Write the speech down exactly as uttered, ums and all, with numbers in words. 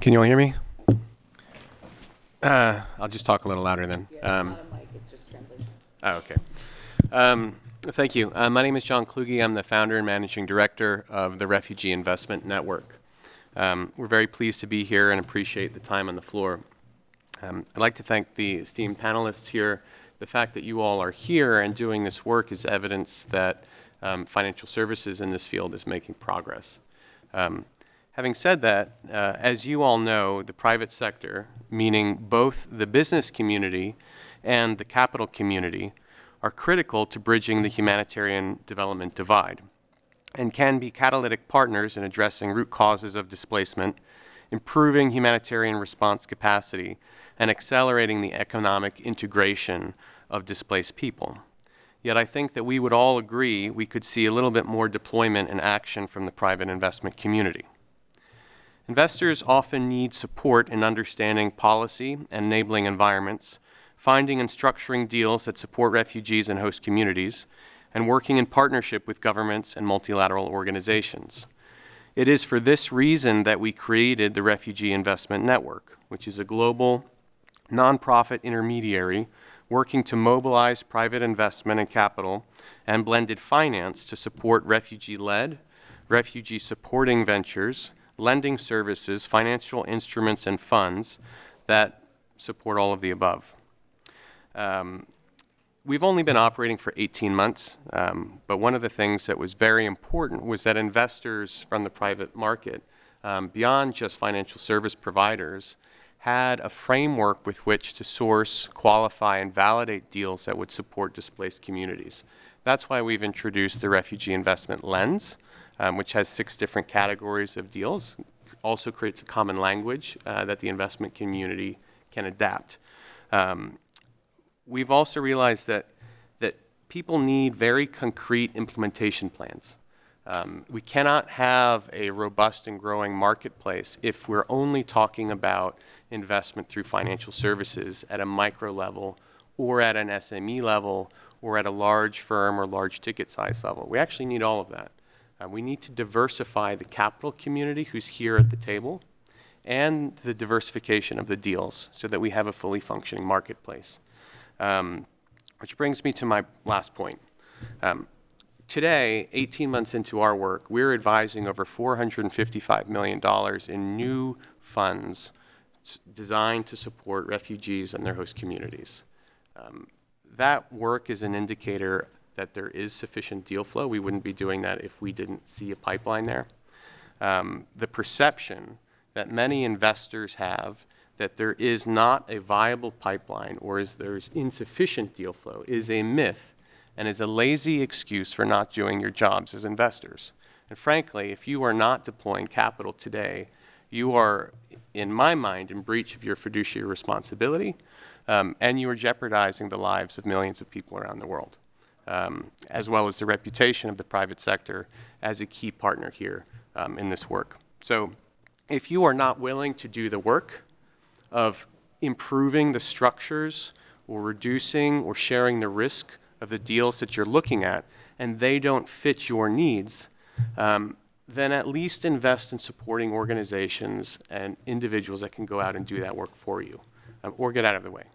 Can you all hear me? Uh, I'll just talk a little louder then. Yeah, it's Um, not a mic, it's just translation. oh, okay. Um, thank you. Uh, my name is John Kluge. I'm the founder and managing director of the Refugee Investment Network. Um, we're very pleased to be here and appreciate the time on the floor. Um, I'd like to thank the esteemed panelists here. The fact that you all are here and doing this work is evidence that um, financial services in this field is making progress. Um, Having said that, uh, as you all know, the private sector, meaning both the business community and the capital community, are critical to bridging the humanitarian development divide and can be catalytic partners in addressing root causes of displacement, improving humanitarian response capacity, and accelerating the economic integration of displaced people. Yet I think that we would all agree we could see a little bit more deployment and action from the private investment community. Investors often need support in understanding policy and enabling environments, finding and structuring deals that support refugees and host communities, and working in partnership with governments and multilateral organizations. It is for this reason that we created the Refugee Investment Network, which is a global nonprofit intermediary working to mobilize private investment and capital and blended finance to support refugee-led, refugee-supporting ventures, lending services, financial instruments, and funds that support all of the above. Um, we've only been operating for eighteen months, um, but one of the things that was very important was that investors from the private market, um, beyond just financial service providers, had a framework with which to source, qualify, and validate deals that would support displaced communities. That's why we've introduced the Refugee Investment Lens, um, which has six different categories of deals. Also creates a common language uh, that the investment community can adapt. Um, we've also realized that that people need very concrete implementation plans. Um, we cannot have a robust and growing marketplace if we're only talking about investment through financial services at a micro level or at an S M E level or at a large firm or large ticket size level. We actually need all of that. Uh, we need to diversify the capital community who's here at the table and the diversification of the deals so that we have a fully functioning marketplace. Um, which brings me to my last point. Um, today, eighteen months into our work, we're advising over four hundred fifty-five million dollars in new funds designed to support refugees and their host communities. Um, that work is an indicator that there is sufficient deal flow. We wouldn't be doing that if we didn't see a pipeline there. Um, the perception that many investors have that there is not a viable pipeline or is there's insufficient deal flow is a myth and is a lazy excuse for not doing your jobs as investors. And frankly, if you are not deploying capital today, you are, in my mind, in breach of your fiduciary responsibility, um, and you are jeopardizing the lives of millions of people around the world, um, as well as the reputation of the private sector as a key partner here um, in this work. So if you are not willing to do the work of improving the structures or reducing or sharing the risk of the deals that you're looking at, and they don't fit your needs, um, then at least invest in supporting organizations and individuals that can go out and do that work for you, um, or get out of the way.